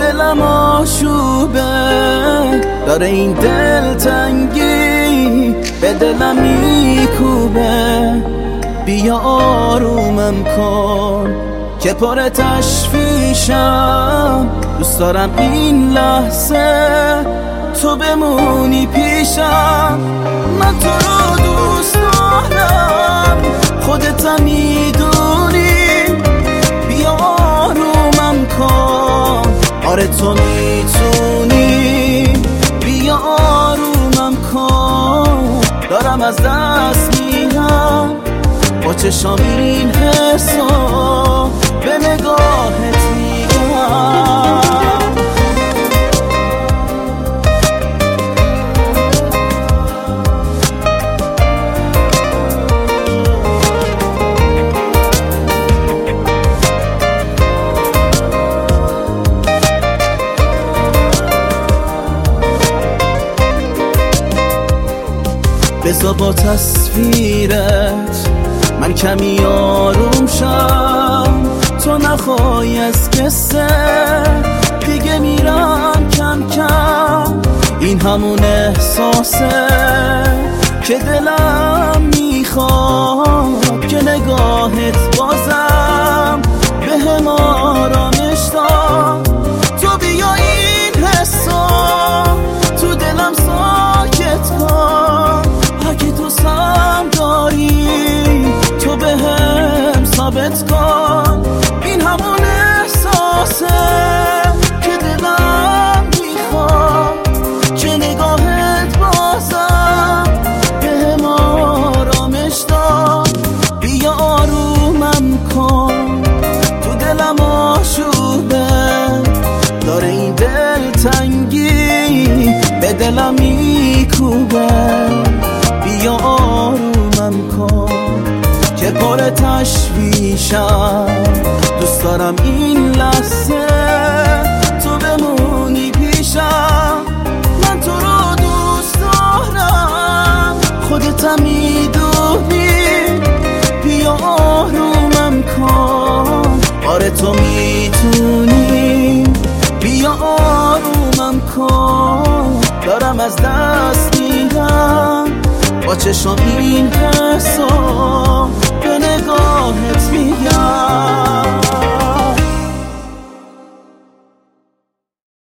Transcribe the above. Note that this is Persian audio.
دلم آشوبه، داره این دل تنگی به دلم میکوبه. بیا آرومم کن که پر تشویشم، دوست دارم این لحظه تو بمونی پیشم. من تو رو دوست دارم، خودت میدونی. بیا آرومم کن، آره تو میتونی. بیا آرومم کن، دارم از دست میرم با چشام این حسو به نگاهت میگم. بذار با تصویرت من کمی آروم شم، تو نخوای از قصه دیگه میرم کم کم. این همون احساسه که دلم میخواد که نگاهت بازم به هم آرامش داد. تو بیا این حسا تو دلم ساکت کن، اگه تو سم داری تو به هم ثابت کن. این همون احساسه که دلم میخواد که نگاهت بازم به هم آرامش داد. بیا آرومم کن، تو دلم آشوبه، داره این دل تنگی به دلم میکوبه. بیا آرومم کن که پر تشویشم، دوست دارم این لحظه تو بمونی پیشم. من تو رو دوست دارم، خودت میدونی. بیا آرومم کن، آره تو میتونی. بیا آرومم کن، دارم از دست میرم با چشم این